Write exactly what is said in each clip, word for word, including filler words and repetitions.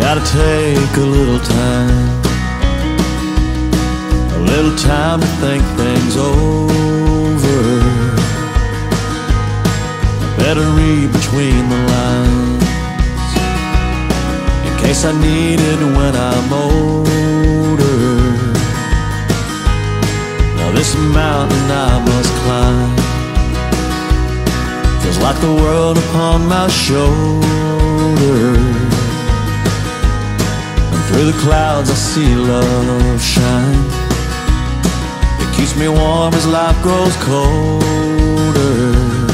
Gotta take a little time, a little time to think things over. I better read between the lines in case I need it when I'm older. Now this mountain I must climb feels like the world upon my shoulders. Through the clouds I see love shine. It keeps me warm as life grows colder.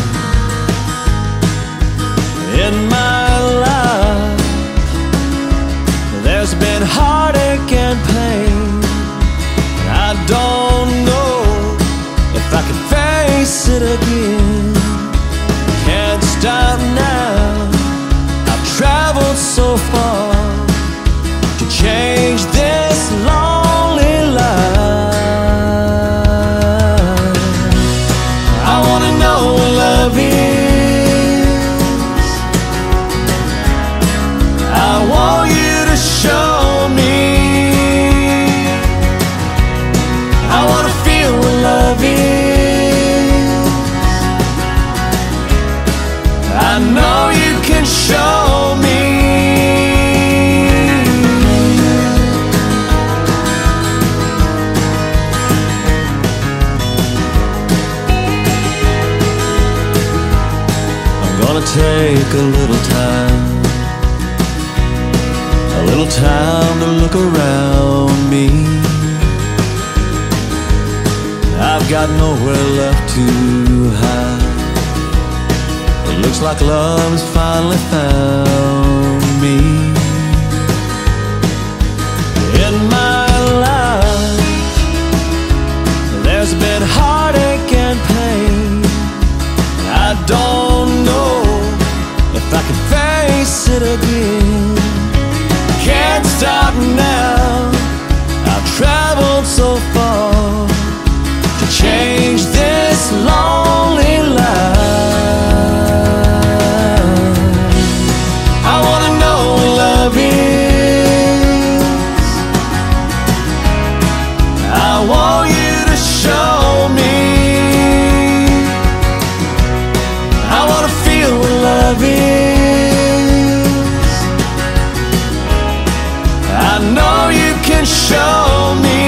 In my life there's been heartache and pain, and I don't know if I can face it again. Can't stop now, I've traveled so far to change this lonely life. I wanna know what love is. I want you to show me. I wanna feel what love is. I know you can show me. Take a little time, a little time to look around me. I've got nowhere left to hide. It looks like love has finally found me. In my life there's been heartache and pain. I don't know if I can face it again. Can't stop now, I've traveled so far to change this lonely life. I wanna know what love is. I want you to show me. I wanna feel what love is. I know you can show me.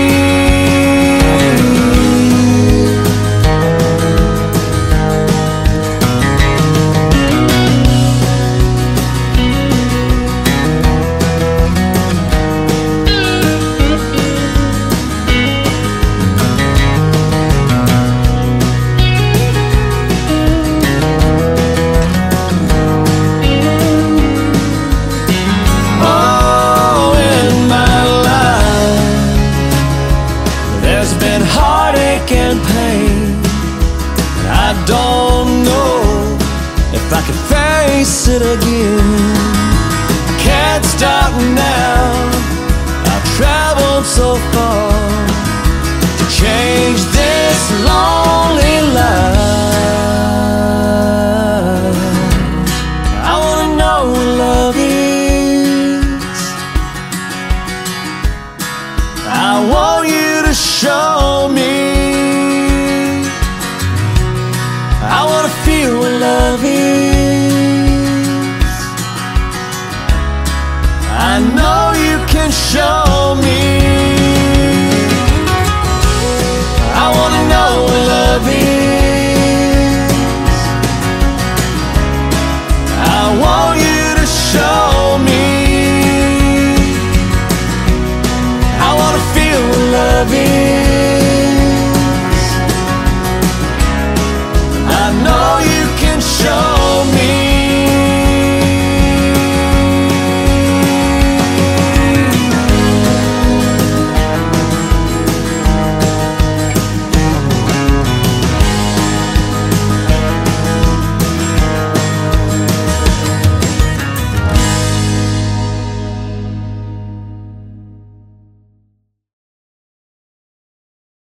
Heartache and pain, I don't know if I can face it again. I can't stop now, I've traveled so far to change this lonely life. I wanna know what love is. I want you to show me.